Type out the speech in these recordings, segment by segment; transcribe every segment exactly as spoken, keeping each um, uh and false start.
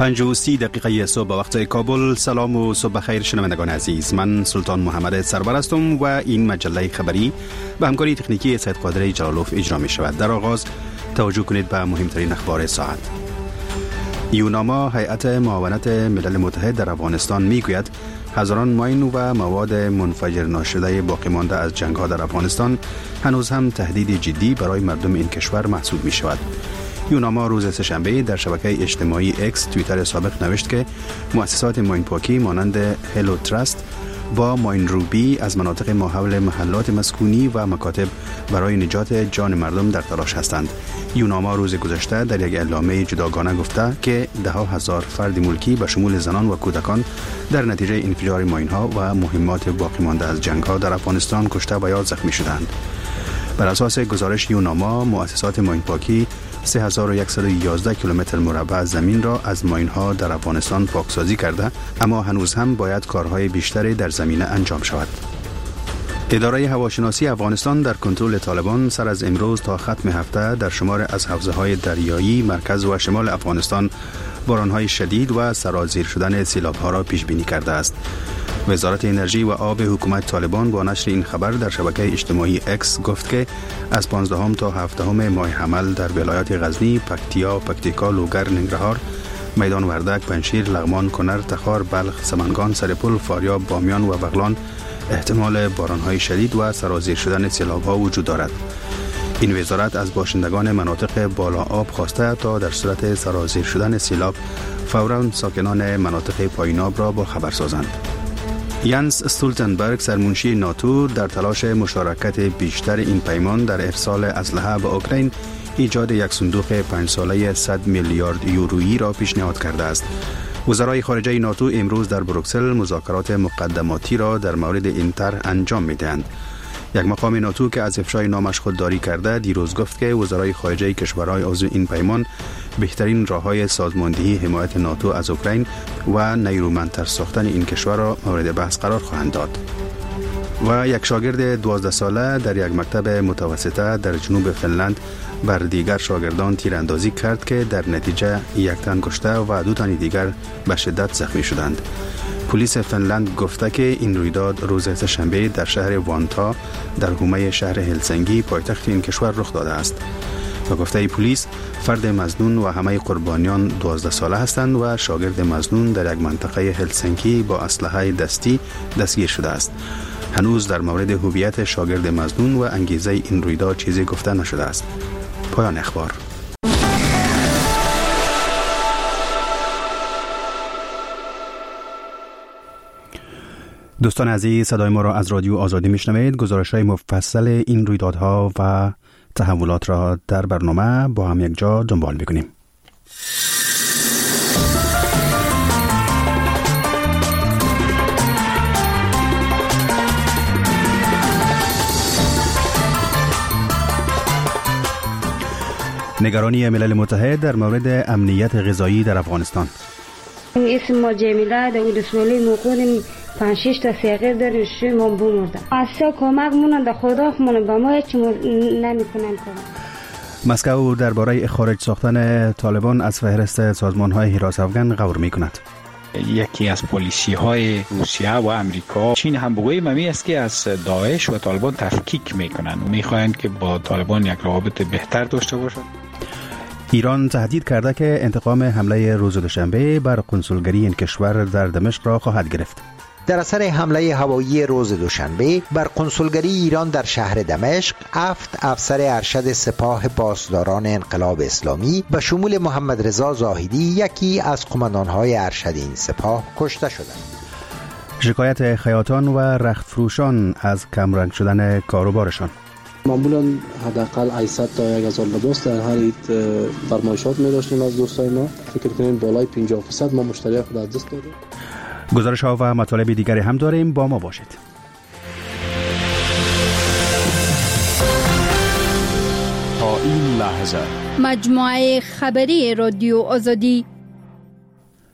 پنج و سی دقیقه صبح به وقت کابل. سلام و صبح خیر شنوندگان عزیز. من سلطان محمد سرور هستم و این مجله خبری به همکاری تکنیکی سید قادر جلالوف اجرا می شود. در آغاز توجه کنید به مهمترین اخبار ساعت. یوناما، هیئت معاونت ملل متحد در افغانستان، می گوید هزاران ماین و مواد منفجر ناشده باقی مانده از جنگ ها در افغانستان هنوز هم تهدید جدی برای مردم این کشور محسوب می شود. یوناما روز سه‌شنبه در شبکه اجتماعی اکس توییتر سابق نوشت که مؤسسات ماین پاکی مانند هلو تراست با ماین روبی از مناطق ماحول محلات مسکونی و مکاتب برای نجات جان مردم در تلاش هستند. یوناما روز گذشته در یک اعلامیه جداگانه گفته که ده ها هزار فرد ملکی به شمول زنان و کودکان در نتیجه انفجار ماین ها و مهمات باقی مانده از جنگ ها در افغانستان کشته و یا زخمی شدند. بر اساس گزارش یوناما، مؤسسات ماین پاکی سه هزار و صد و یازده کیلومتر مربع زمین را از ماین ها در افغانستان پاکسازی کرده، اما هنوز هم باید کارهای بیشتری در زمینه انجام شود. اداره هواشناسی افغانستان در کنترل طالبان سر از امروز تا ختم هفته در شمار از حوزه‌های دریایی مرکز و شمال افغانستان باران‌های شدید و سرازیر شدن سیلاب‌ها را پیش بینی کرده است. وزارت انرژی و آب حکومت طالبان با نشر این خبر در شبکه اجتماعی اکس گفت که از پانزدهم تا هفدهم ماه حمل در ولایات غزنی، پکتیا، پکتیکا، لوگر، ننگرهار، میدان وردک، پنجشیر، لغمان، کنر، تخار، بلخ، سمنگان، سرپل، فاریاب، بامیان و بغلان احتمال باران‌های شدید و سرازیر شدن سیلاب‌ها وجود دارد. این وزارت از باشندگان مناطق بالا آب خواسته تا در صورت سرازیر شدن سیلاب فوراً ساکنان مناطق پایین آب را با خبر سازند. یانس استولتنبرگ، سرمنشی ناتو، در تلاش مشارکت بیشتر این پیمان در ارسال اسلحه به اوکراین ایجاد یک صندوق پنج ساله صد میلیارد یورویی را پیشنهاد کرده است. وزرای خارجه ناتو امروز در بروکسل مذاکرات مقدماتی را در مورد این طرح انجام می‌دهند. یک مقام ناتو که از افشای نامش خودداری کرده دیروز گفت که وزرای خارجه کشورهای عضو این پیمان بهترین راه‌های سازماندهی حمایت ناتو از اوکراین و نیرومندتر ساختن این کشور را مورد بحث قرار خواهند داد. و یک شاگرد دوازده ساله در یک مکتب متوسطه در جنوب فنلند بر دیگر شاگردان تیراندازی کرد که در نتیجه یک تن کشته و دو تن دیگر به شدت زخمی شدند. پلیس فنلند گفته که این رویداد روز سه‌شنبه در شهر وانتا در حومه شهر هلسینکی پایتخت این کشور رخ داده است. و گفته پلیس فرد مظنون و همه قربانیان دوازده ساله هستند و شاگرد مظنون در یک منطقه هلسینکی با اسلحه دستی دستگیر شده است. هنوز در مورد هویت شاگرد مظنون و انگیزه این رویداد چیزی گفته نشده است. پایان اخبار. دوستان عزیز، صدای ما را از رادیو آزادی میشنوید. گزارش‌های مفصل این رویدادها و تحولات را در برنامه با هم یک جا دنبال می‌کنیم. نگرانی ملل متحد در مورد امنیت غذایی در افغانستان. اسم ما جمیله در ولسوالی موقعیم پنج شش تا سیغیر داریم، شوی ما بمردن. اصلا کمک مونن در خدا مونن با ما هیچ نمیکنن کمک. مسکو درباره خارج ساختن طالبان از فهرست سازمان‌های حراس افغان غور می‌کند. یکی از پالیسی های روسیه و امریکا، چین هم بگوییم همی است که از داعش و طالبان تفکیک میکنن و میخواهند که با طالبان یک روابط بهتر داشته باشند. ایران تهدید کرده که انتقام حمله روز دوشنبه بر قنسولگری این کشور در دمشق را خواهد گرفت. در اثر حمله هوایی روز دوشنبه بر قنسولگری ایران در شهر دمشق، هفت افسر ارشد سپاه پاسداران انقلاب اسلامی به شمول محمد رضا زاهدی، یکی از قماندان‌های ارشد این سپاه، کشته شدند. شکایت خیاطان و رخت فروشان از کمرنگ شدن کاروبارشان. معمولا حداقل هشتصد تا هزار لباس در هر عید فرمایشات می داشتیم از دوستای ما. فکر کنیم بالای پنجاه درصد ما مشتری خود از دست دادیم. گزارش ها و مطالب دیگری هم داریم، با ما باشید. تا این لحظه مجموعه خبری رادیو آزادی.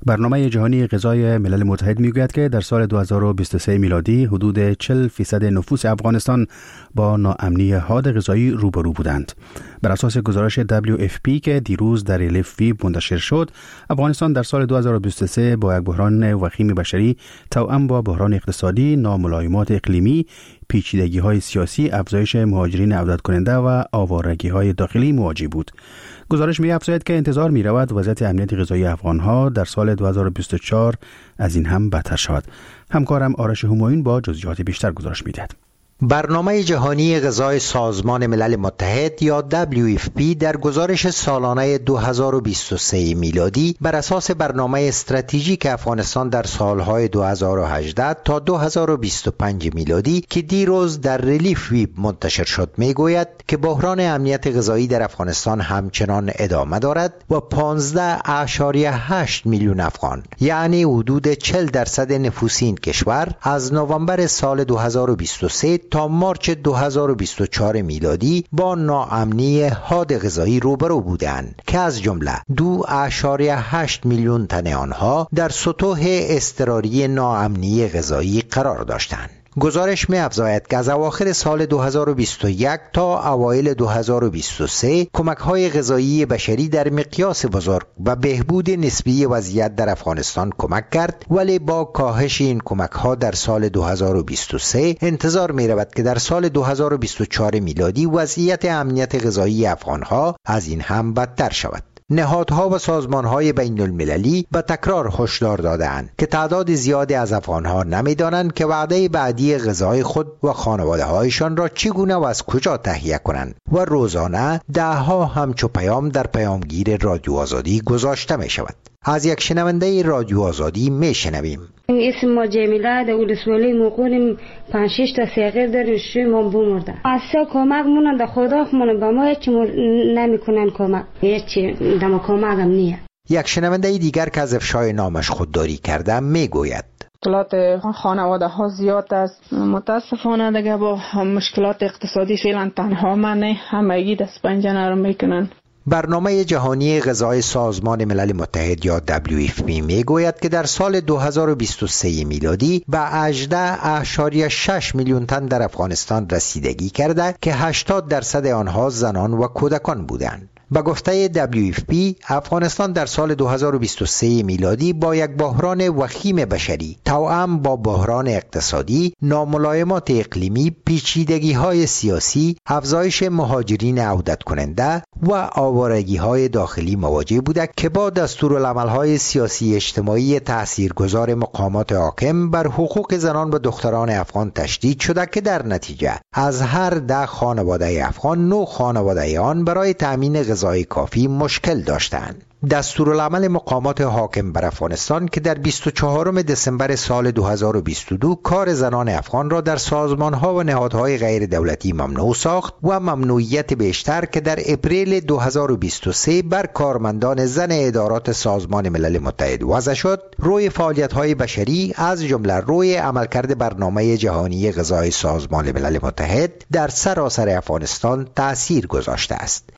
برنامه جهانی غذای ملل متحد میگوید که در سال دو هزار و بیست و سه میلادی حدود چهل درصد نفوس افغانستان با ناامنی حاد غذایی روبرو بودند. بر اساس گزارش دبلیو اف پی که دیروز در ریلیف ویب منتشر شد، افغانستان در سال دو هزار و بیست و سه با یک بحران وخیم بشری توأم با بحران اقتصادی، ناملایمات اقلیمی، پیچیدگی‌های سیاسی، افزایش مهاجرین عودت کننده و آوارگی‌های داخلی مواجه بود. گزارش می‌افزاید که انتظار می‌رود وضعیت امنیت غذایی افغان‌ها در سال دو هزار و بیست و چهار از این هم بدتر شود. همکارم آرش همایون با جزئیات بیشتر گزارش می‌دهد. برنامه جهانی غذای سازمان ملل متحد یا دبلیو اف پی در گزارش سالانه دو هزار و بیست و سه میلادی بر اساس برنامه استراتژیک افغانستان در سالهای دو هزار و هجده تا دو هزار و بیست و پنج میلادی که دیروز در ریلیف ویب منتشر شد میگوید که بحران امنیت غذایی در افغانستان همچنان ادامه دارد و پانزده ممیز هشت میلیون افغان یعنی حدود چهل درصد نفوس این کشور از نوامبر سال دو هزار و بیست و سه تا مارچ دو هزار و بیست و چهار میلادی با ناامنی حاد غذایی روبرو بودند که از جمله دو ممیز هشت میلیون تن آنها در سطوح اضطراری ناامنی غذایی قرار داشتند. گزارش می افزاید که از اواخر سال دو هزار و بیست و یک تا اوایل دو هزار و بیست و سه کمک‌های غذایی بشری در مقیاس بزرگ و بهبود نسبی وضعیت در افغانستان کمک کرد، ولی با کاهش این کمک‌ها در سال دو هزار و بیست و سه انتظار می رود که در سال دو هزار و بیست و چهار میلادی وضعیت امنیت غذایی افغان‌ها از این هم بدتر شود. نهادها و سازمانهای بین المللی به تکرار هشدار داده‌اند که تعداد زیادی از افغانها نمی‌دانند که وعده بعدی غذای خود و خانواده‌هایشان را چگونه و از کجا تهیه کنند و روزانه ده‌ها همچو پیام در پیامگیر رادیو آزادی گذاشته می‌شود. از یک شنونده رادیو آزادی میشنویم. اسم ما جمیله در ولسوالی موقعیم پنج شش تا سیغیر داریم شوی ما بمرده. اصلا کمک مونن در خدا مونن با ما هیچی نمیکنن کمک. هیچی دم کمک هم نیه. یک شنونده دیگر که از افشای نامش خودداری کرده میگوید. مشکلات خانواده ها زیاد است. متاسفانه دیگه با مشکلات اقتصادی فعلا تنها من نه، همگی دست پنجه نرم میکنن. برنامه جهانی غذای سازمان ملل متحد یا دبلیو اف پی میگوید که در سال دو هزار و بیست و سه میلادی به هجده ممیز شش میلیون تن در افغانستان رسیدگی کرده که هشتاد درصد آنها زنان و کودکان بودند. با گفته دبلیو اف پی افغانستان در سال دو هزار و بیست و سه میلادی با یک بحران وخیم بشری توأم با بحران اقتصادی، ناملایمات اقلیمی، پیچیدگی‌های سیاسی، افزایش مهاجرین عودت کننده و آوارگی‌های داخلی مواجه بوده که با دستورالعمل‌های سیاسی اجتماعی تاثیرگذار مقامات حاکم بر حقوق زنان و دختران افغان تشدید شده که در نتیجه از هر ده خانواده افغان نه خانواده آن برای تأمین غذای کافی مشکل داشتند. دستورالعمل مقامات حاکم بر افغانستان که در بیست و چهارم دسامبر سال دو هزار و بیست و دو کار زنان افغان را در سازمان‌ها و نهادهای غیر دولتی ممنوع ساخت و ممنوعیت بیشتر که در اپریل دو هزار و بیست و سه بر کارمندان زن ادارات سازمان ملل متحد وضع شد، روی فعالیت‌های بشری از جمله روی عملکرد برنامه جهانی غذای سازمان ملل متحد در سراسر افغانستان تأثیر گذاشته است.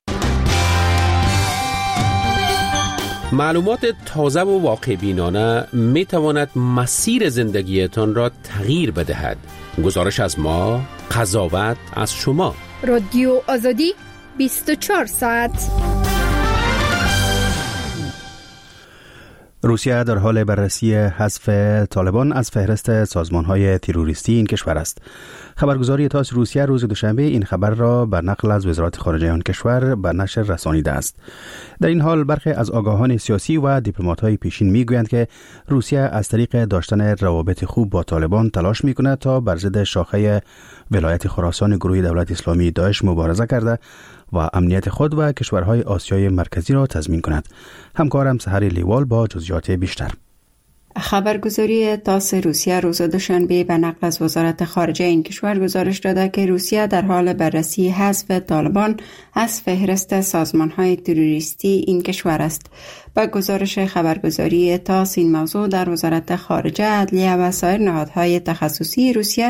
معلومات تازه و واقع بینانه می تواند مسیر زندگیتان را تغییر بدهد. گزارش از ما، قضاوت از شما. رادیو آزادی بیست و چهار ساعت. روسیه در حال بررسی حذف طالبان از فهرست سازمان‌های تروریستی این کشور است. خبرگزاری تاس روسیه روز دوشنبه این خبر را بر نقل از وزارت خارجه آن کشور به نشر رسانیده است. در این حال برخی از آگاهان سیاسی و دیپلمات‌های پیشین می‌گویند که روسیه از طریق داشتن روابط خوب با طالبان تلاش می‌کند تا بر ضد شاخه ولایت خراسان گروه دولت اسلامی داعش مبارزه کرده و امنیت خود و کشورهای آسیای مرکزی را تضمین کند. همکارم سحر لیوال با جزئیات بیشتر. خبرگزاری تاس روسیه روز دوشنبه به نقل از وزارت خارجه این کشور گزارش داده که روسیه در حال بررسی حذف طالبان از فهرست سازمان‌های تروریستی این کشور است. با گزارش خبرگزاری تاس این موضوع در وزارت خارجه، عدلیه و سایر نهادهای تخصصی روسیه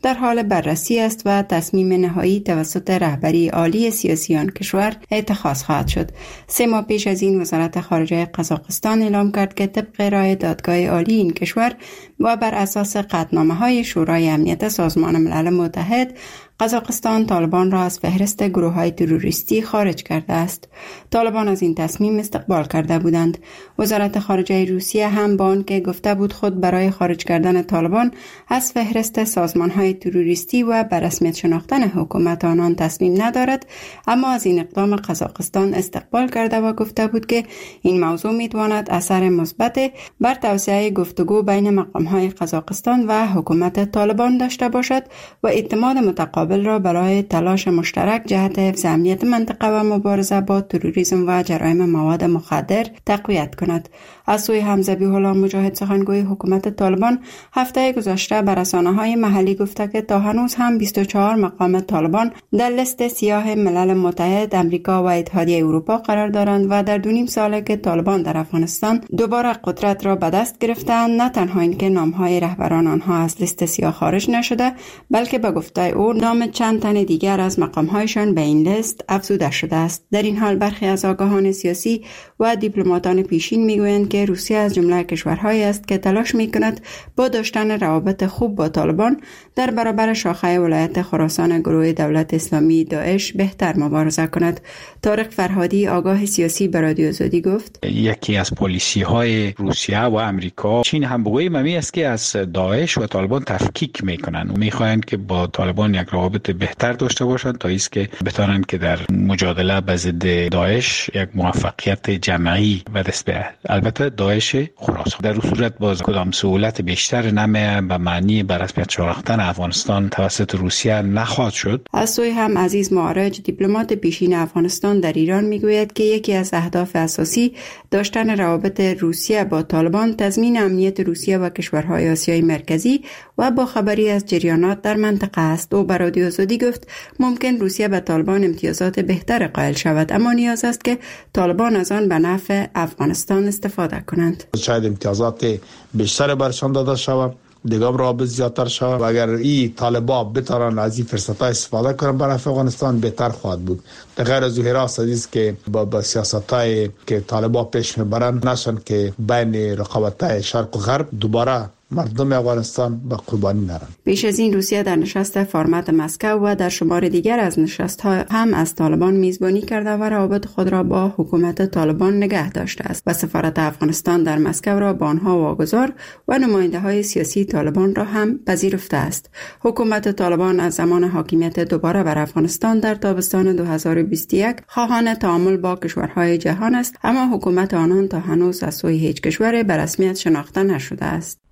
در حال بررسی است و تصمیم نهایی توسط رهبری عالی سیاسی آن کشور اتخاذ خواهد شد. سه ماه پیش از این وزارت خارجه قزاقستان اعلام کرد که طبق رای دادگاه عالی این کشور و بر اساس قطعنامه‌های شورای امنیت سازمان ملل متحد، قزاقستان طالبان را از فهرست گروه‌های تروریستی خارج کرده است. طالبان از این تصمیم استقبال کرده بودند. وزارت خارجه روسیه هم با آنکه گفته بود خود برای خارج کردن طالبان از فهرست سازمان‌های تروریستی و به رسمیت شناختن حکومت آنان تصمیم ندارد، اما از این اقدام قزاقستان استقبال کرده و گفته بود که این موضوع می‌تواند اثر مثبت بر توسعه گفتگو بین مقام‌های قزاقستان و حکومت طالبان داشته باشد و اعتماد متقابل را برای تلاش مشترک جهت حفظ امنیت منطقه و مبارزه با تروریسم و جرایم مواد مخدر تقویت کند. از سوی هم ذبیح الله مجاهد سخنگوی حکومت طالبان هفته گذشته بر رسانه‌های محلی گفته که تا هنوز هم بیست و چهار مقام طالبان در لیست سیاه ملل متحد، امریکا و اتحادیه اروپا قرار دارند و در دو نیم ساله که طالبان در افغانستان دوباره قدرت را به دست گرفتند، نه تنها اینکه نام‌های رهبران آنها از لیست سیاه خارج نشده، بلکه به گفته او نام چند تن دیگر از مقام‌هایشان به این لیست افزوده شده است. در این حال برخی از آگاهان سیاسی و دیپلماتان پیشین میگویند که روسیه از جمله کشورهایی است که تلاش میکند با داشتن روابط خوب با طالبان در برابر شاخه ولایت خراسان گروه دولت اسلامی داعش بهتر مبارزه کند. طارق فرهادی آگاه سیاسی به رادیو آزادی گفت: یکی از پالیسی های روسیه و امریکا، چین هم بگوییم همی است که از داعش و طالبان تفکیک میکنن و میخواهند که با طالبان یک روابط بهتر داشته باشند تا ایست که بتوانند که در مجادله به ضد داعش یک موفقیت جمعی به دست بیارند. البته داعش خراسان در صورت باز کدام سهولت بیشتر نمه به معنی به رسمیت شناختن افغانستان توسط روسیه نخواهد شد. از سوی هم عزیز معارج دیپلمات پیشین افغانستان در ایران میگوید که یکی از اهداف اساسی داشتن روابط روسیه با طالبان تضمین امنیت روسیه و کشورهای آسیای مرکزی و با خبری از جریانات در منطقه است. او به رادیو آزادی گفت ممکن روسیه به طالبان امتیازات بهتر قائل شود، اما نیاز است که طالبان از آن به نفع افغانستان استفاده کنند. شاید امتیازات بیشتر برشان داده شود، دیگه رابط زیادتر شود و اگر این طالبا بتوانند از این فرصت‌ها استفاده کنند برای افغانستان بهتر خواهد بود. در غیر از حراس است که با, با سیاست‌های که طالبا پیش میبرند نشن که بین رقابت‌های شرق و غرب دوباره مردم افغانستان به قربانی نرن. پیش از این روسیه در نشست فرمت مسکو و در شمار دیگر از نشست‌ها هم از طالبان میزبانی کرده و روابط خود را با حکومت طالبان نگه داشته است و سفارت افغانستان در مسکو را با آنها واگذار و نماینده‌های سیاسی طالبان را هم پذیرفته است. حکومت طالبان از زمان حاکمیت دوباره بر افغانستان در تابستان دو هزار و بیست و یک خواهان تعامل با کشورهای جهان است، اما حکومت آنان تا هنوز از سوی هیچ کشور به رسمیت شناخته نشده است.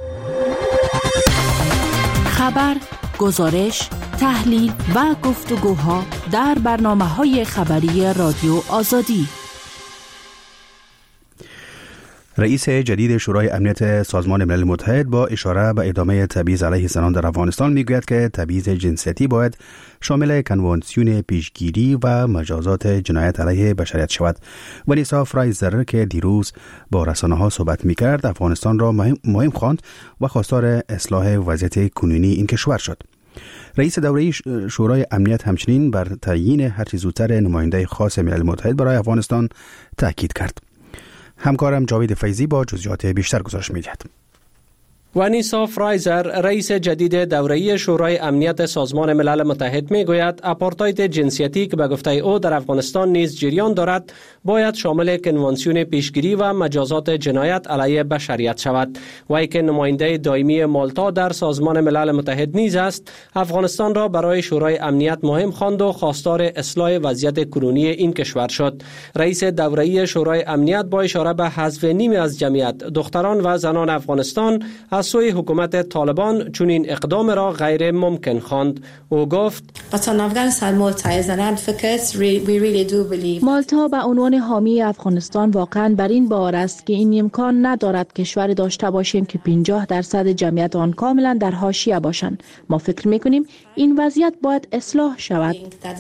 خبر، گزارش، تحلیل و گفتگوها در برنامه‌های خبری رادیو آزادی. رئیس جدید شورای امنیت سازمان ملل متحد با اشاره به ادامه تبعیض علیه زنان در افغانستان میگوید که تبعیض جنسیتی باید شامل کنوانسیون پیشگیری و مجازات جنایت علیه بشریت شود. ونیسا فرایزر که دیروز با رسانه‌ها صحبت میکرد افغانستان را مهم, مهم خواند و خواستار اصلاح وضعیت کنونی این کشور شد. رئیس دوره شورای امنیت همچنین بر تعیین هر چه زودتر نماینده خاص ملل متحد برای افغانستان تاکید کرد. همکارم جاوید فیضی با جزئیات بیشتر گزارش می‌دهد. ونیسا فرایزر رئیس جدید دوره شورای امنیت سازمان ملل متحد میگوید آپارتاید جنسیتی که به گفته او در افغانستان نیز جریان دارد باید شامل کنوانسیون پیشگیری و مجازات جنایت علیه بشریت شود. وی که نماینده دائمی مالتا در سازمان ملل متحد نیز است، افغانستان را برای شورای امنیت مهم خواند و خواستار اصلاح وضعیت کنونی این کشور شد. رئیس دوره شورای امنیت با اشاره به حذف نیمی از جمعیت دختران و زنان افغانستان از سوی حکومت طالبان چون این اقدام را غیر ممکن خواند. او گفت مالتا به عنوان حامی افغانستان واقعا بر این باور است که این امکان ندارد کشور داشته باشیم که پنجاه درصد جمعیت آن کاملا در حاشیه باشند. ما فکر میکنیم این وضعیت باید اصلاح شود.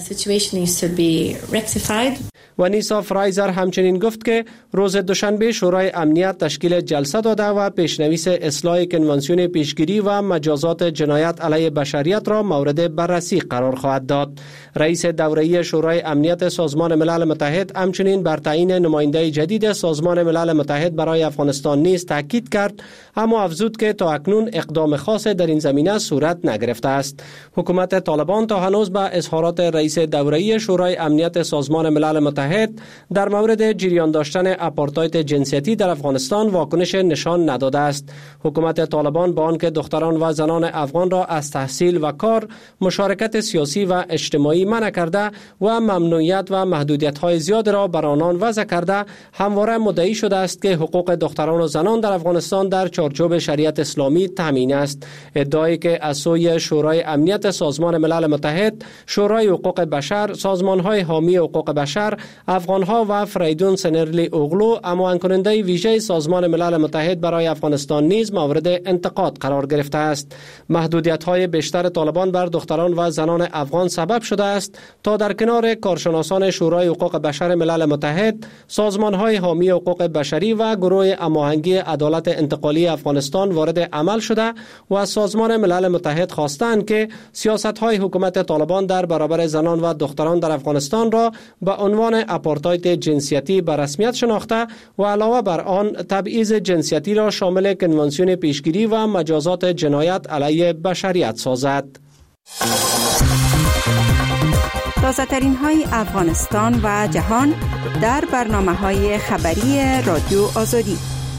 ونیسا فرایزر همچنین گفت که روز دوشنبه شورای امنیت تشکیل جلسه داده و پیشنویس اصلاح کنوانسیون پیشگیری و مجازات جنایت علیه بشریت را مورد بررسی قرار خواهد داد. رئیس دوره‌ای شورای امنیت سازمان ملل متحد همچنین بر تعیین نماینده جدید سازمان ملل متحد برای افغانستان نیز تاکید کرد، اما افزود که تا اکنون اقدام خاص در این زمینه صورت نگرفته است. حکومت طالبان تا هنوز به اظهارات رئیس دوره‌ای شورای امنیت سازمان ملل متحد در مورد جریان داشتن آپارتاید جنسیتی در افغانستان واکنش نشان نداده است. حکومت طالبان با آنکه دختران و زنان افغان را از تحصیل و کار، مشارکت سیاسی و اجتماعی منع کرده و ممنوعیت و محدودیت‌های زیاد را بر آنان وضع کرده، همواره مدعی شده است که حقوق دختران و زنان در افغانستان در چارچوب شریعت اسلامی تامین است. ادعایی که از سوی شورای امنیت سازمان ملل متحد، شورای حقوق بشر، سازمان‌های حامی حقوق بشر، افغان‌ها و فریدون سنرلی اوغلو، معاون کننده ویژه سازمان ملل متحد برای افغانستان نیز مورد انتقاد قرار گرفته است. محدودیت‌های بیشتر طالبان بر دختران و زنان افغان سبب شده است تا در کنار کارشناسان شورای حقوق بشر ملل متحد، سازمان‌های حامی حقوق بشری و گروه هماهنگی عدالت انتقالی افغانستان وارد عمل شده و از سازمان ملل متحد خواستند که سیاست‌های حکومت طالبان در برابر زنان و دختران در افغانستان را به عنوان آپارتاید جنسیتی به رسمیت شناخته و علاوه بر آن تبعیض جنسیتی را شامل کنوانسیون پیشگیری و مجازات جنایت علیه بشریت سازد. تازه ترین های افغانستان و جهان در برنامه های خبری رادیو آزادی.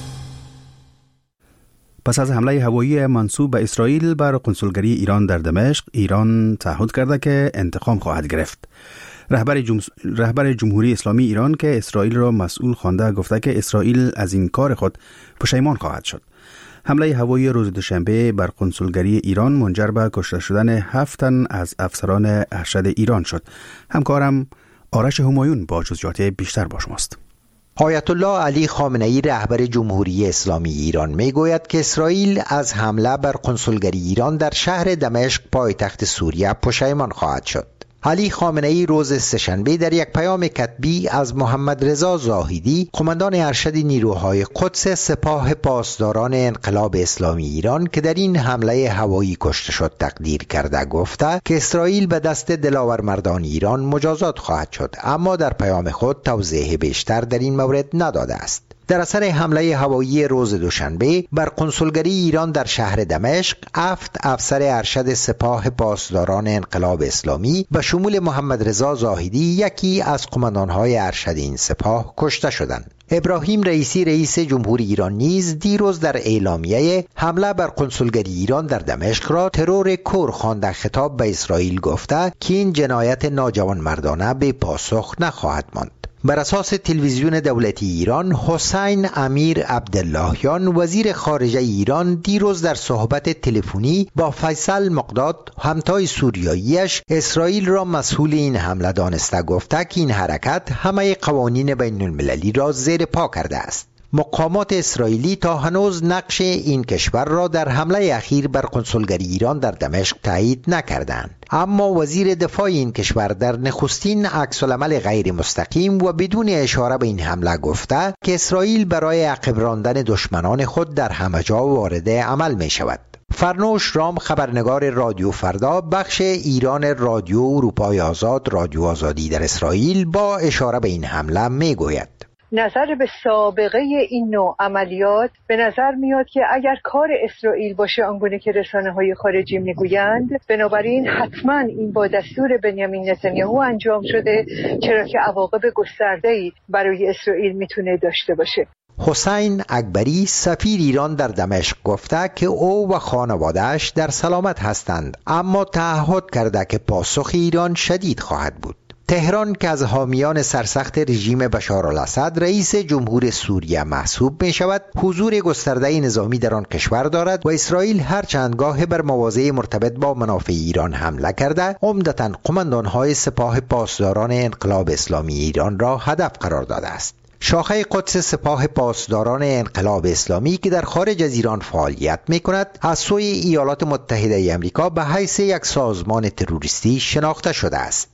پس از حمله هوایی منسوب به اسرائیل بر کنسولگری ایران در دمشق، ایران تعهد کرده که انتقام خواهد گرفت. رهبر, جم... رهبر جمهوری اسلامی ایران که اسرائیل را مسئول خوانده گفته که اسرائیل از این کار خود پشیمان خواهد شد. حمله هوایی روز دوشنبه بر کنسولگری ایران منجر به کشته شدن هفت تن از افسران ارشد ایران شد. همکارم آرش همایون با جزئیات بیشتر با شماست. آیت الله علی خامنه ای رهبر جمهوری اسلامی ایران میگوید که اسرائیل از حمله بر کنسولگری ایران در شهر دمشق پایتخت سوریه پشیمان خواهد شد. علی خامنه ای روز سه‌شنبه در یک پیام کتبی از محمد رضا زاهدی، قماندان ارشد نیروهای قدس سپاه پاسداران انقلاب اسلامی ایران که در این حمله هوایی کشته شد، تقدیر کرده گفته که اسرائیل به دست دلاور مردان ایران مجازات خواهد شد، اما در پیام خود توضیح بیشتر در این مورد نداده است. در اثر حمله هوایی روز دوشنبه بر کنسولگری ایران در شهر دمشق، هفت افسر ارشد سپاه پاسداران انقلاب اسلامی به شمول محمد رضا زاهدی، یکی از قماندان‌های ارشد این سپاه، کشته شدند. ابراهیم رئیسی رئیس جمهوری ایران نیز دیروز در اعلامیه حمله بر کنسولگری ایران در دمشق را ترور کور خوانده خطاب به اسرائیل گفته که این جنایت ناجوانمردانه به پاسخ نخواهد ماند. بر اساس تلویزیون دولتی ایران، حسین امیر عبداللهیان وزیر خارجه ایران دیروز در صحبت تلفنی با فیصل مقداد همتای سوریاییش اسرائیل را مسئول این حمله دانسته گفته که این حرکت همه قوانین بین المللی را زیر پا کرده است. مقامات اسرائیلی تا هنوز نقش این کشور را در حمله اخیر بر کنسولگری ایران در دمشق تایید نکردند، اما وزیر دفاع این کشور در نخستین عکس‌العمل غیر مستقیم و بدون اشاره به این حمله گفته که اسرائیل برای عقب راندن دشمنان خود در همه جا وارد عمل می شود. فرنوش رام، خبرنگار رادیو فردا، بخش ایران رادیو اروپای آزاد، رادیو آزادی در اسرائیل، با اشاره به این حمله می گوید: نظر به سابقه این نوع عملیات به نظر میاد که اگر کار اسرائیل باشه آنگونه که رسانه‌های خارجی میگویند، بنابراین حتما این با دستور بنیامین نتانیاهو انجام شده، چرا که عواقب گسترده‌ای برای اسرائیل میتونه داشته باشه. حسین اکبری، سفیر ایران در دمشق، گفته که او و خانواده‌اش در سلامت هستند، اما تعهد کرده که پاسخ ایران شدید خواهد بود. تهران که از حامیان سرسخت رژیم بشارالاسد رئیس جمهور سوریه محسوب می شود، حضور گسترده نظامی در آن کشور دارد و اسرائیل هر چندگاه بر مواضع مرتبط با منافع ایران حمله کرده، عمدتاً قماندان‌های سپاه پاسداران انقلاب اسلامی ایران را هدف قرار داده است. شاخه قدس سپاه پاسداران انقلاب اسلامی که در خارج از ایران فعالیت می کند، از سوی ایالات متحده آمریکا به حیث یک سازمان تروریستی شناخته شده است.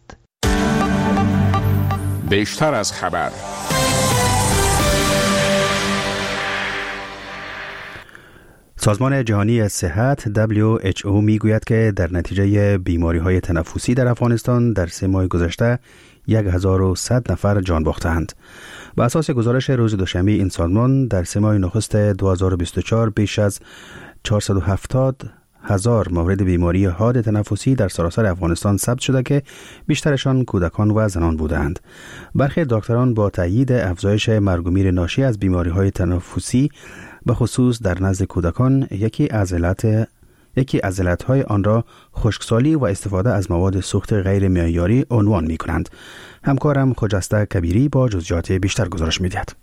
بیشتر از خبر. سازمان جهانی صحت دبلیو اچ او می گوید که در نتیجه بیماری های تنفسی در افغانستان در سه ماه گذشته هزار و صد نفر جان باختند. بر اساس گزارش روز دوشنبه این سازمان در سه ماه نخست دو هزار و بیست و چهار بیش از چهارصد و هفتاد هزار مورد بیماری حاد تنفسی در سراسر افغانستان ثبت شده که بیشترشان کودکان و زنان بودند. برخی دکتران با تایید افزایش مرگ و میر ناشی از بیماری‌های تنفسی به خصوص در نزد کودکان یکی از علت یکی از علتهای آن را خشکسالی و استفاده از مواد سوخت غیر معیاری عنوان می‌کنند. همکارم خجسته کبیری با جزئیات بیشتر گزارش می‌دهد.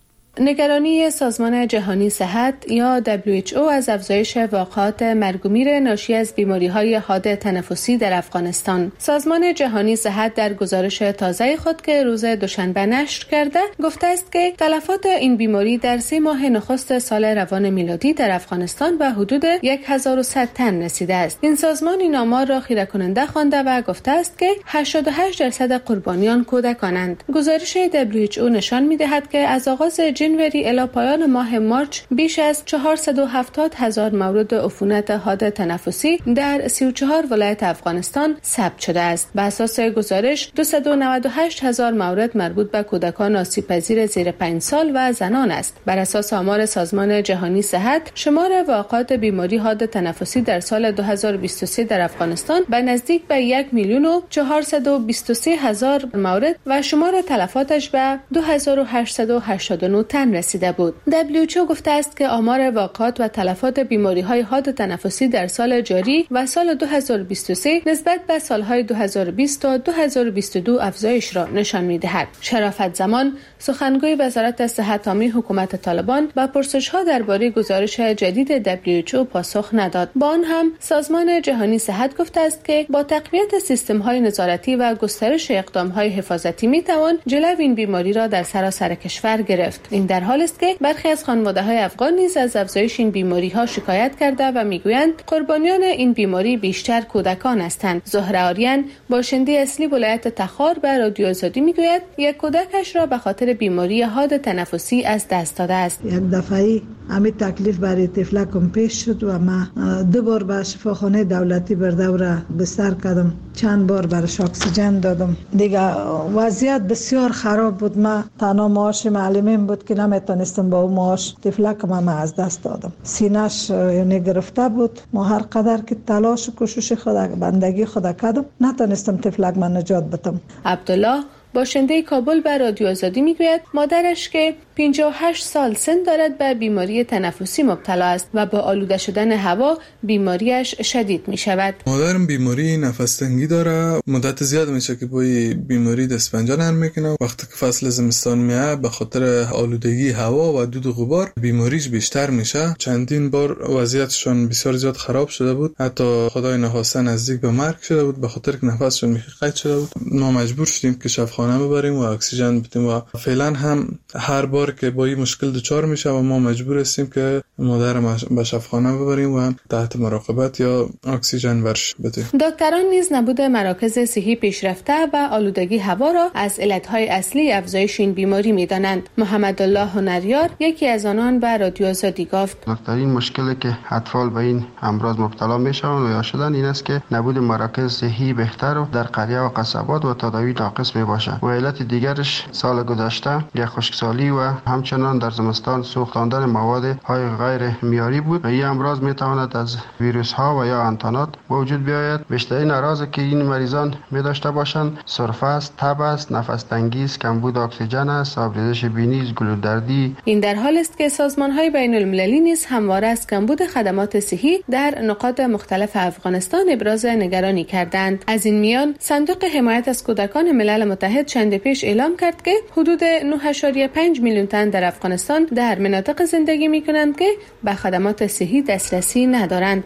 نگرانی سازمان جهانی صحت یا دبلیو اچ او از افزایش واقعات مرگ و میر ناشی از بیماری‌های حاد تنفسی در افغانستان. سازمان جهانی صحت در گزارش تازه خود که روز دوشنبه نشر کرده گفته است که تلفات این بیماری در سه ماه نخست سال روان میلادی در افغانستان به حدود هزار و صد تن رسیده است. این سازمان این آمار را خیره کننده خوانده و گفته است که هشتاد و هشت درصد قربانیان کودکانند. گزارش دبلیو اچ او نشان می‌دهد که از آغاز جنوری الی پایان ماه مارچ بیش از چهارصد و هفتاد هزار مورد عفونت حاد تنفسی در سی و چهار ولایت افغانستان ثبت شده است. بر اساس گزارش دویست و نود و هشت هزار مورد مربوط به کودکان آسیب‌پذیر زیر پنج سال و زنان است. بر اساس آمار سازمان جهانی صحت، شمار واقعات بیماری حاد تنفسی در سال دو هزار و بیست و سه در افغانستان به نزدیک به یک میلیون و چهارصد و بیست و سه هزار مورد و شمار تلفاتش به دو هزار و هشتصد و هشتاد و نه تن رسیده بود. دبلیو اچ او گفته است که آمار واقعات و تلفات بیماری‌های حاد تنفسی در سال جاری و سال دو هزار و بیست و سه نسبت به سال‌های دو هزار و بیست تا دو هزار و بیست و دو افزایش را نشان می‌دهد. شرافت زمان، سخنگوی وزارت صحت عامه حکومت طالبان به پرسش‌ها درباره گزارش جدید دبلیو اچ او پاسخ نداد. با آن هم سازمان جهانی صحت گفته است که با تقویت سیستم‌های نظارتی و گسترش اقدام‌های حفاظتی می‌توان جلو این بیماری را در سراسر کشور گرفت. این در حالی است که برخی از خانواده‌های افغان نیز از افزایش این بیماری‌ها شکایت کرده و می‌گویند قربانیان این بیماری بیشتر کودکان هستند. زهره آریان، باشنده اصلی ولایت تخار، به رادیو آزادی می‌گوید یک کودکش را به خاطر بیماری حاد تنفسی از دست داده است. یک دفعه همین تکلیف برای طفلکم پیش شد و ما دو بار به شفاخانه دولتی بر دوره بستر کردم، چند بار برش اکسیژن دادم. دیگه وضعیت بسیار خراب بود. ما تنها معاش معلمیم بود که نمیتونستم با اون معاش طفلکم هم از دست دادم. سینه‌اش یعنی گرفته بود. ما هر قدر که تلاش و کوشش خود بندگی خود کردم نتونستم طفلک من نجات بدم. عبدالله، باشنده کابل، به رادیو آزادی میگوید مادرش که پنجاه و هشت سال سن دارد به بیماری تنفسی مبتلا است و با آلوده شدن هوا بیماریش شدید می شود. مادرم بیماری نفس تنگی داره، مدت زیاد میشه که با بیماری دست پنجه نرم میکنه. وقتی که فصل زمستان میاد به خاطر آلودگی هوا و دود و غبار بیماریش بیشتر میشه. چندین بار وضعیتشون بسیار زیاد خراب شده بود، حتی خدای نخواسته نزدیک به مرگ شده بود به خاطر که نفسشون میخواد شده بود. ما مجبور شدیم که شفاخانه ببریم و اکسیژن بدیم و فعلا هم هر بار که با این مشکل دچار میشه و ما مجبور هستیم که مادرم به شفاخانه ببریم و تحت مراقبت یا اکسیژن ورش بدیم. دکتران نیز نبود مراکز صحی پیشرفته و آلودگی هوا را از علتهای اصلی افزایش این بیماری میدانند. محمد الله هنریار، یکی از آنان، به رادیو آزادی گفت دکترین مشکلی که اطفال به این امراض مبتلا میشوند و یا شدن این است که نبود مراکز صحی بهتر و در قریه و قصبات و تداوی ناقص میباشد. و علت دیگرش سال گذشته یا خشکسالی و همچنان در زمستان سوختاندن مواد های غیر معیاری بود و این امراض می تواند از ویروس ها و یا آنتانات وجود بیاید. بیشترین اعراضی که این مریضان می داشته باشند سرفه است، تب است، نفس تنگی است، کمبود اکسیژن است، آبریزش بینی، گلودردی. این در حالی است که سازمان های بین المللی نیز همواره از کمبود خدمات صحی در نقاط مختلف افغانستان ابراز نگرانی کردند. از این میان صندوق حمایت از کودکان ملل متحد چند پیش اعلام کرد که حدود نه و پنج میلیون تن در افغانستان در مناطق زندگی می کنند که به خدمات صحی دسترسی ندارند.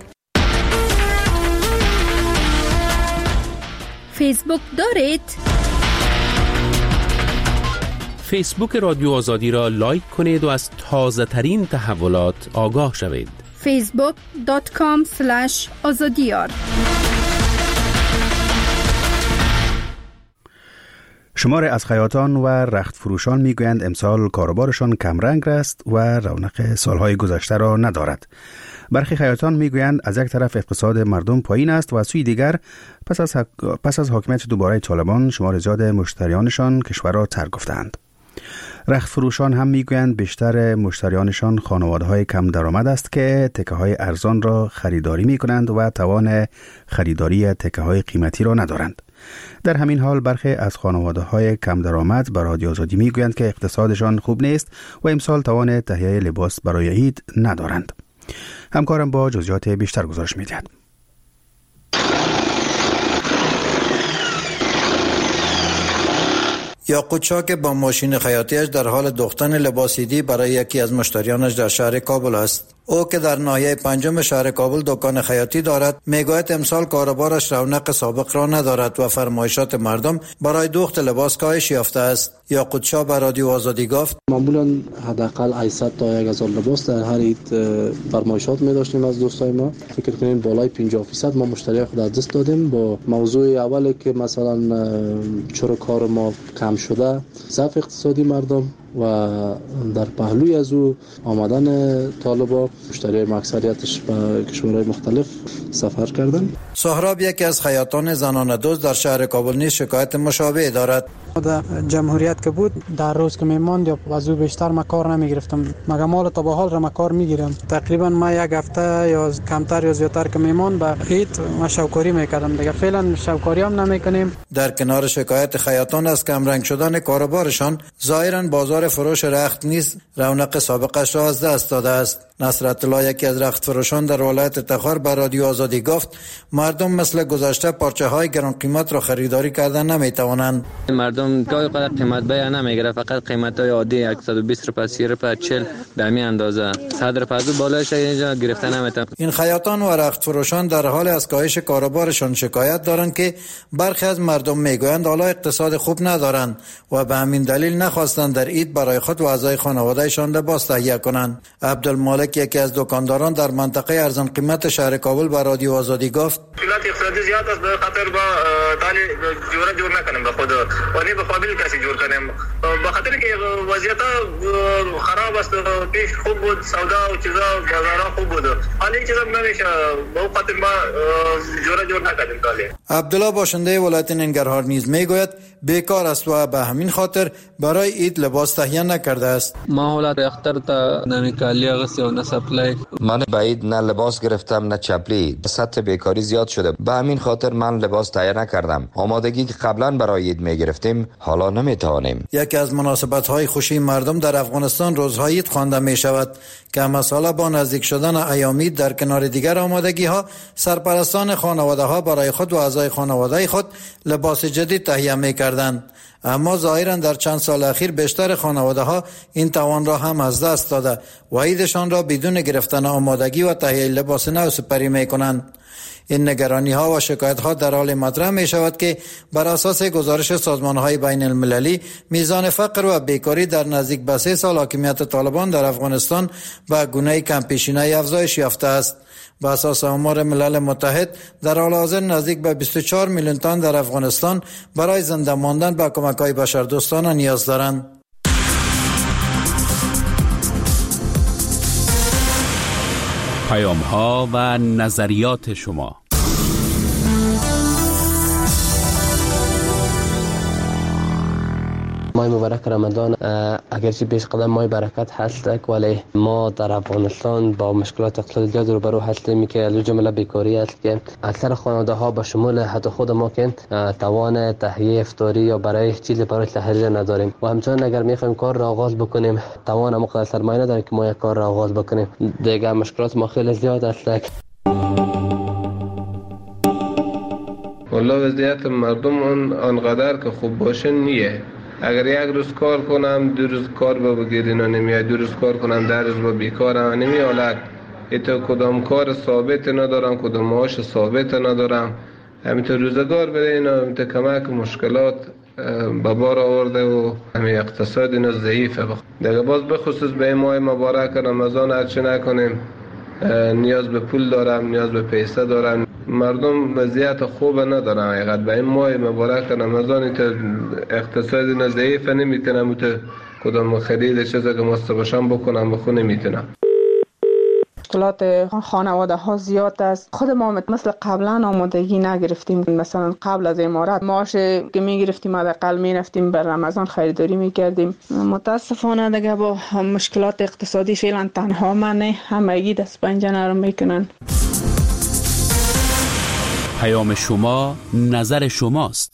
فیسبوک دارید؟ فیسبوک رادیو آزادی را لایک کنید و از تازه ترین تحولات آگاه شوید. فیسبوک دات کام اسلش آزادیار. شمار از خیاطان و رخت فروشان میگویند امسال کاروبارشان کمرنگ است و رونق سالهای گذشته را ندارد. برخی خیاطان میگویند از یک طرف اقتصاد مردم پایین است و از سوی دیگر پس از, پس از حاکمیت دوباره طالبان شمار زیاد مشتریانشان کشور را ترک گفتند. رخت فروشان هم میگویند بیشتر مشتریانشان خانواده‌های کم درآمد است که تکه‌های ارزان را خریداری می‌کنند و توان خریداری تکه‌های قیمتی را ندارند. در همین حال برخی از خانواده‌های کم درآمد به رادیو آزادی میگویند که اقتصادشان خوب نیست و امسال توان تهیه لباس برای عید ندارند. همکارم با جزئیات بیشتر گزارش می‌دهد. یاقوت شاه که با ماشین خیاطیش در حال دوختن لباسیدی برای یکی از مشتریانش در شهر کابل است. او که در ناحیه پنجم شهر کابل دکان خیاطی دارد میگوید امسال کاروبارش رونق سابق را ندارد و فرمایشات مردم برای دوخت لباس کاهش یافته است. یاقوت شاه به رادیو آزادی گفت معمولا حداقل هشتصد تا هزار لباس در هر عید فرمایشات می داشتیم از دوستای ما. فکر کنیم بالای پنجاه درصد ما مشتری خود از دست دادیم. با موضوع اولی که مثلا چرا کار ما کم شده، ضعف اقتصادی مردم و در پهلوی از او آمدن طالبا، مشتری اکثریتش به کشورهای مختلف سفر کردن. سهراب یکی از خیاطان زنان دوست در شهر کابل نیز شکایت مشابه دارد. در جمهوریت که بود در روز که میماند یا از او بیشتر ما کار نمیگرفتم، مگه مال تا به حال را ما کار میگیرم. تقریبا ما یک هفته یا کمتر یا زیادتر که میماند به عید ما شوکاری میکردم دیگه. فعلا شوکاری هم نمیکنیم. در کنار شکایت خیاطان از کمرنگ شدن کاروبارشان، ظاهرا بازار فروش رخت نیز رونق سابقش را از دست داده است. نصرت الله یکی از رخت فروشان در ولایت تخار به رادیو آزادی گفت مردم مثل گذشته پارچه های گران قیمت را خریداری کردن نمیتوانند. مردم گاهی قدر قیمت بیه نمیگیره، فقط قیمت های عادی صد و بیست روپیه، سی روپیه، چهل به همین اندازه. صد روپیه بالایش اینجا گرفته نمیتونن. این خیاطان و رخت فروشان در حال از کاهش کاروبارشان شکایت دارند که برخی از مردم میگویند حالا اقتصاد خوب ندارند و به همین دلیل نخواستند در عید برای خود و اعضای خانوادهشان لباس تهیه کنند. عبدالمالک یکی از دکانداران در منطقه ارزان قیمت شهر کابل به رادیو آزادی گفت مشکلات اقتصادی زیاد است، به خاطر با تالی جوره جور نکنیم به خود و نه به قابل کسی جور کنیم، به خاطر که وضعیت خراب است. پیش خوب بود، سودا و چیزا بازارا خوب بود، حالا این چیزا نمیشه، به خاطر ما جوره جور نکنیم تالی. عبدالله باشنده ولایت ننگرهار نیز میگوید بیکار است و به همین خاطر برای عید لباس تهیه نکرده است. ما حالت اختر تا نمیکالی غسی و نسپلی، من به عید نه لباس گرفتم نه چپلی. سطح بیکاری زیاد شده، به همین خاطر من لباس تهیه نکردم. آمادگی که قبلا برای عید میگرفتیم حالا نمیتوانیم. یکی از مناسبت‌های خوشی مردم در افغانستان روزهای عید خوانده می شود که مساله با نزدیک شدن ایام عید در کنار دیگر آمادگی‌ها سرپرستان خانواده‌ها برای خود و اعضای خانواده خود لباس جدید تهیه می‌کردند. اما ظاهرا در چند سال اخیر بیشتر خانواده‌ها این توان را هم از دست داده و عیدشان را بدون گرفتن آمادگی و تهیه لباس نو سپری می‌کنند. این نگرانی ها و شکایت ها در حال مطرح می شود که بر اساس گزارش سازمان های بین المللی میزان فقر و بیکاری در نزدیک به سه سال حاکمیت طالبان در افغانستان به گونه کم پیشینه افزایش یافته است. به اساس آمار ملل متحد در حال حاضر نزدیک به بیست و چهار میلیون تن در افغانستان برای زنده ماندن به کمک های بشردوستانه نیاز دارند. پیام ها و نظریات شما. ماه مبارک رمضان اگرچه پیش قدم ماه برکت هست، ولی ما در افغانستان با مشکلات اقتصادی زیاد روبرو هستیم که از جمله بیکاری است که اکثر خانواده ها به شمول حتی خود ما که توان تهیه افطاری یا برای چیزی برای تحریر نداریم و همچنین اگر میخوایم کار را آغاز بکنیم توان مقدار سرمایه نداریم که ما یک کار را آغاز بکنیم. دیگه مشکلات ما خیلی زیاد است. والله وضعیت مردم اون آنقدر که خوب باشه نیه. اگر یک روز کار کنم دو روز کار با بگیرین و نمیاد، دو روز کار کنم در روز با بیکارم نمیالد. ایتا کدام کار ثابت ندارم، کدام معاش ثابت ندارم، همینطور روزگار بده اینا همینطور کمک مشکلات به بار آورده و همین اقتصاد اینا ضعیفه. دیگه باز بخصوص به این ماه مبارک رمضان هرچی نکنیم نیاز به پول دارم، نیاز به پیسه دارم. مردم وضعیت خوب ندارن حقیقت به این ماه مبارک رمضان تا اقتصادی اینا ضعیفه، نمیتونم تو کدام خرید چیزا که مستباشم بکنم بخونه نمیتونم. مشکلات خانواده ها زیاد است. خود ما مثل قبلا آمادگی نگرفتیم. مثلا قبل از امارات معاش که میگرفتیم حداقل میرفتیم بر رمضان خریداری میکردیم. متاسفانه دیگه با مشکلات اقتصادی فعلا تنها من نه، همگی دست پنجه نرم میکنن. پیام شما، نظر شماست.